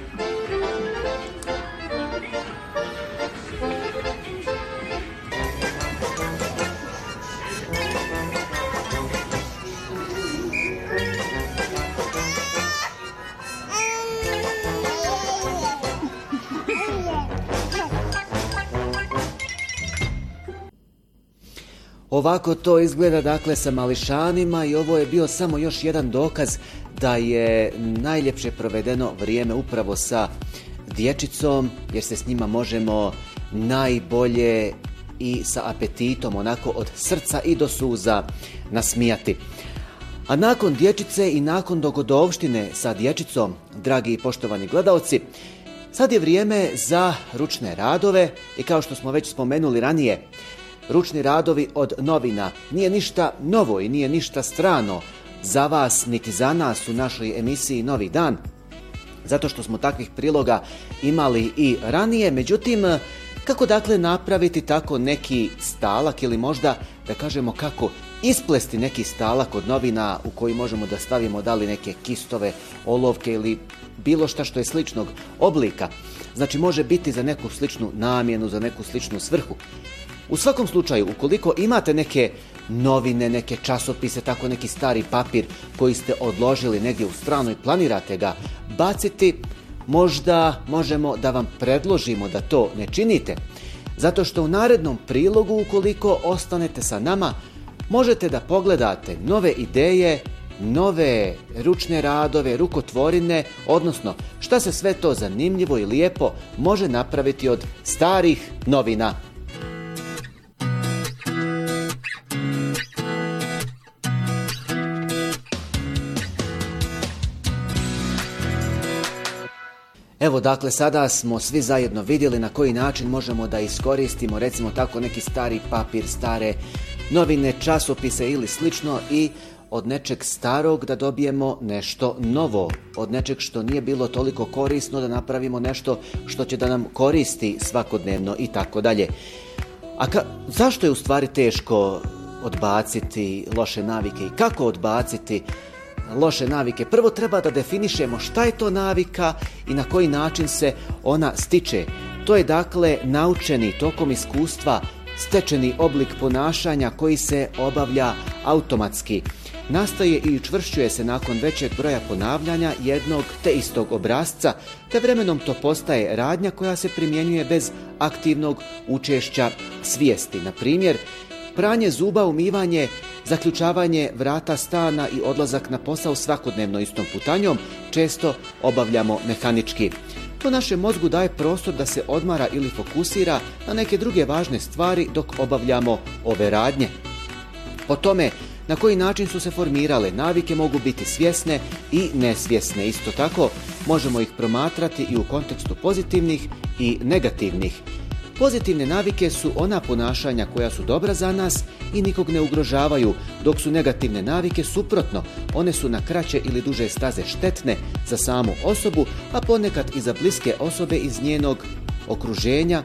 Ovako to izgleda dakle sa mališanima i ovo je bio samo još jedan dokaz da je najljepše provedeno vrijeme upravo sa dječicom, jer se s njima možemo najbolje i sa apetitom, onako od srca i do suza nasmijati. A nakon dječice i nakon dogodovštine sa dječicom, dragi i poštovani gledaoci, sad je vrijeme za ručne radove i kao što smo već spomenuli ranije, ručni radovi od novina nije ništa novo i nije ništa strano za vas niti za nas u našoj emisiji Novi dan, zato što smo takvih priloga imali i ranije. Međutim, kako dakle napraviti tako neki stalak ili možda da kažemo kako isplesti neki stalak od novina u koji možemo da stavimo da li neke kistove, olovke ili bilo šta što je sličnog oblika. Znači može biti za neku sličnu namjenu, za neku sličnu svrhu. U svakom slučaju, ukoliko imate neke novine, neke časopise, tako neki stari papir koji ste odložili negdje u stranu i planirate ga baciti, možda možemo da vam predložimo da to ne činite. Zato što u narednom prilogu, ukoliko ostanete sa nama, možete da pogledate nove ideje, nove ručne radove, rukotvorine, odnosno šta se sve to zanimljivo i lijepo može napraviti od starih novina. Evo dakle, sada smo svi zajedno vidjeli na koji način možemo da iskoristimo recimo tako neki stari papir, stare novine, časopise ili slično i od nečeg starog da dobijemo nešto novo, od nečeg što nije bilo toliko korisno da napravimo nešto što će da nam koristi svakodnevno i tako dalje. A zašto je u stvari teško odbaciti loše navike i kako odbaciti loše navike? Prvo treba da definišemo šta je to navika i na koji način se ona stiče. To je dakle naučeni tokom iskustva stečeni oblik ponašanja koji se obavlja automatski. Nastaje i učvršćuje se nakon većeg broja ponavljanja jednog te istog obrasca, te vremenom to postaje radnja koja se primjenjuje bez aktivnog učešća svijesti. Na primjer, pranje zuba, umivanje, zaključavanje vrata stana i odlazak na posao svakodnevno istom putanjom često obavljamo mehanički. To našem mozgu daje prostor da se odmara ili fokusira na neke druge važne stvari dok obavljamo ove radnje. Po tome na koji način su se formirale navike mogu biti svjesne i nesvjesne. Isto tako možemo ih promatrati i u kontekstu pozitivnih i negativnih. Pozitivne navike su ona ponašanja koja su dobra za nas i nikog ne ugrožavaju, dok su negativne navike suprotno. One su na kraće ili duže staze štetne za samu osobu, a ponekad i za bliske osobe iz njenog okruženja.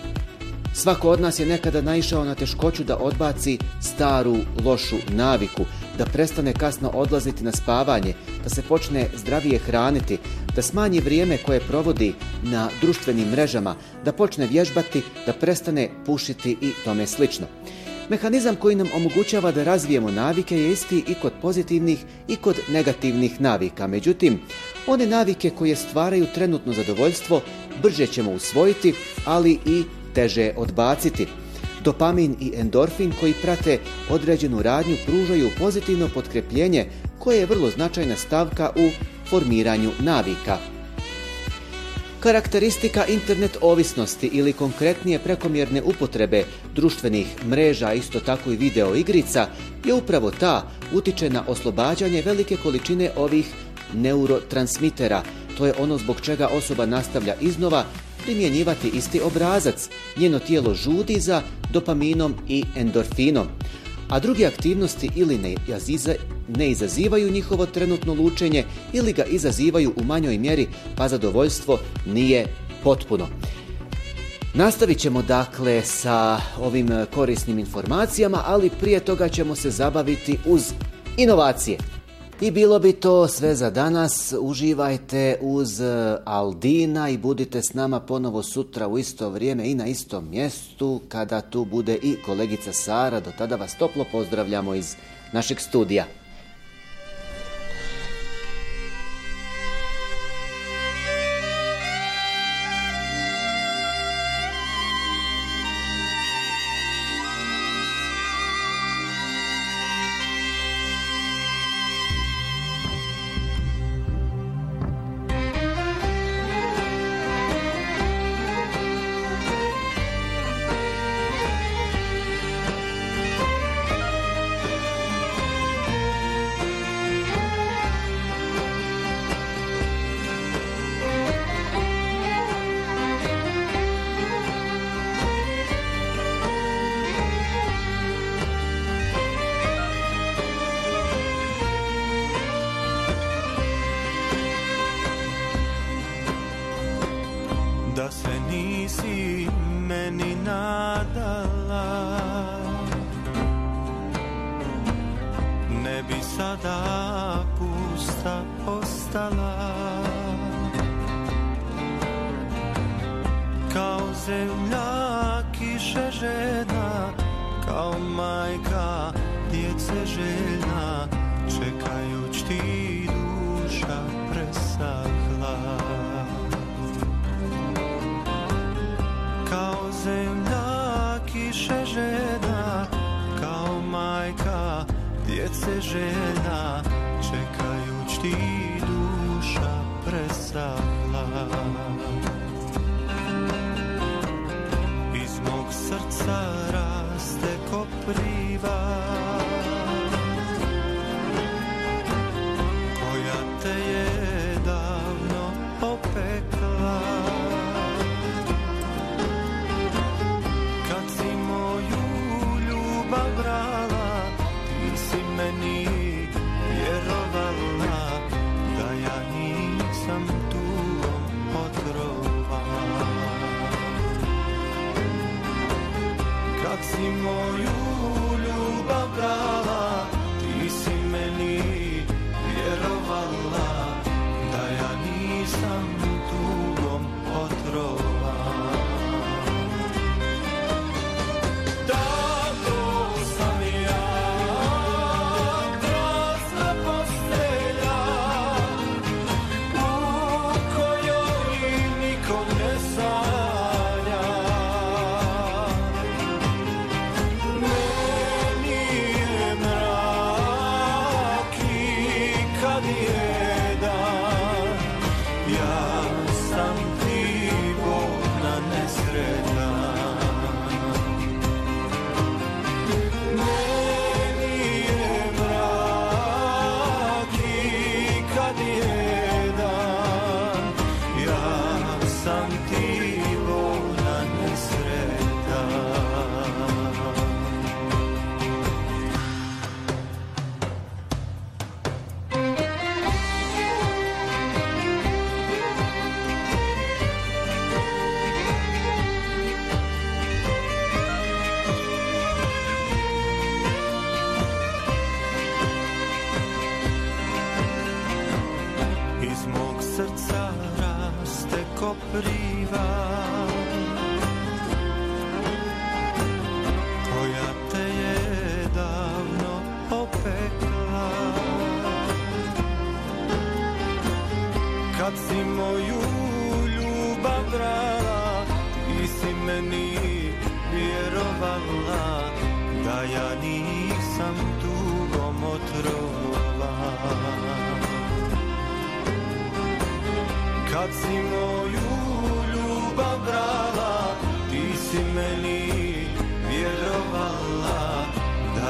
Svako od nas je nekada naišao na teškoću da odbaci staru lošu naviku, da prestane kasno odlaziti na spavanje, da se počne zdravije hraniti, da smanji vrijeme koje provodi na društvenim mrežama, da počne vježbati, da prestane pušiti i tome slično. Mehanizam koji nam omogućava da razvijemo navike je isti i kod pozitivnih i kod negativnih navika. Međutim, one navike koje stvaraju trenutno zadovoljstvo brže ćemo usvojiti, ali i teže odbaciti. Dopamin i endorfin koji prate određenu radnju pružaju pozitivno potkrepljenje koje je vrlo značajna stavka u formiranju navika. Karakteristika internet ovisnosti ili konkretnije prekomjerne upotrebe društvenih mreža, isto tako i video igrica, je upravo ta, utiče na oslobađanje velike količine ovih neurotransmitera. To je ono zbog čega osoba nastavlja iznova primjenjivati isti obrazac. Njeno tijelo žudi za dopaminom i endorfinom. A druge aktivnosti ili ne izazivaju njihovo trenutno lučenje ili ga izazivaju u manjoj mjeri, pa zadovoljstvo nije potpuno. Nastavit ćemo dakle sa ovim korisnim informacijama, ali prije toga ćemo se zabaviti uz inovacije. I bilo bi to sve za danas. Uživajte uz Aldina i budite s nama ponovo sutra u isto vrijeme i na istom mjestu kada tu bude i kolegica Sara. Do tada vas toplo pozdravljamo iz našeg studija. Da se nisi meni nadala, ne bi sada pusta ostala. Kao zemlja kiše žena, kao majka djece željna, čekajuć ti duša presahla. Kao zemlja kiše žena, kao majka djece željna, čekajuć ti duša presahla. Iz mog srca raste kopriva, koja te je davno opekla. Brala, ti si meni vjerovala, da ja nisam tugom otrovan. Kad si moju ljubav brala, ti si meni vjerovala, da ja nisam tugom otrovan. Kopriva, koja te je davno opekla. Kad si moju ljubav brala, ti si meni vjerovala, da ja nisam tugom otrovan. Kad si moju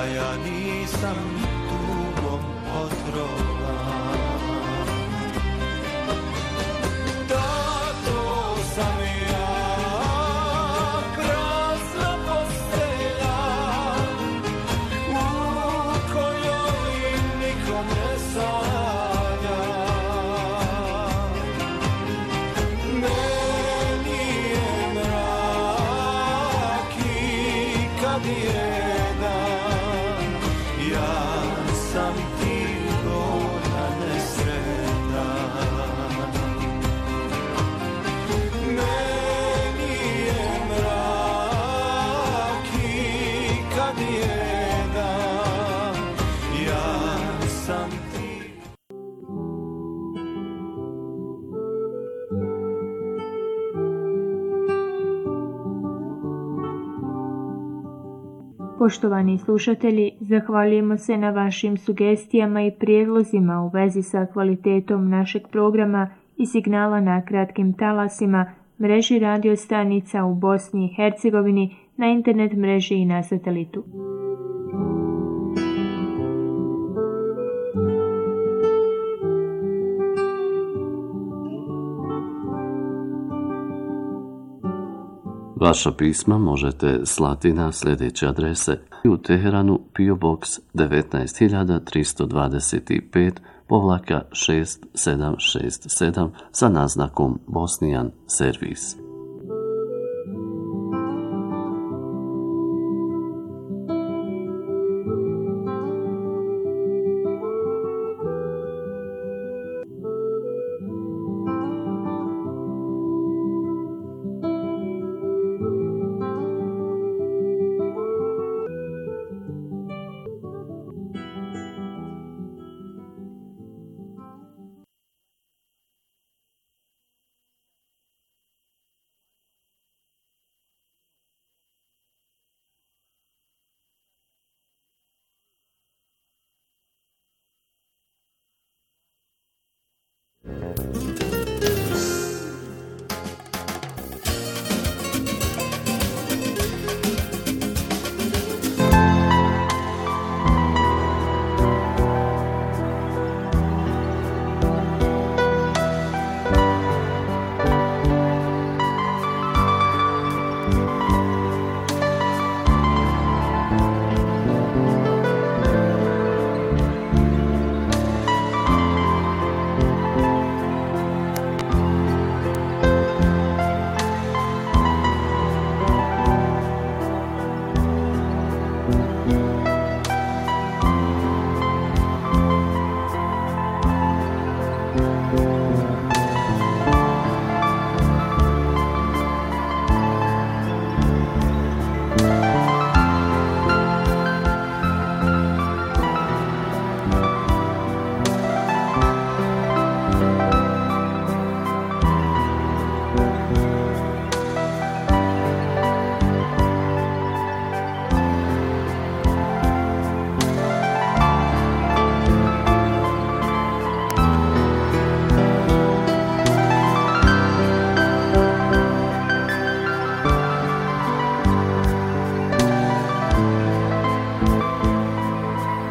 da ja nisam tugom otrovan. Da, to sam ja, prazna postelja u kojoj niko ne sanja. Meni je mrak i kad je dan, ja sam ti gorna nesretna. Meni je mrak i kad je dan, ja sam ti. Poštovani slušatelji, zahvaljujemo se na vašim sugestijama i prijedlozima u vezi sa kvalitetom našeg programa i signala na kratkim talasima, mreži radio stanica u Bosni i Hercegovini, na internet mreži i na satelitu. Vaša pisma možete slati na sljedeće adrese: u Teheranu PO Box 19325-6767 sa naznakom Bosnian Servis.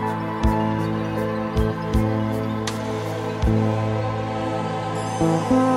Thank you.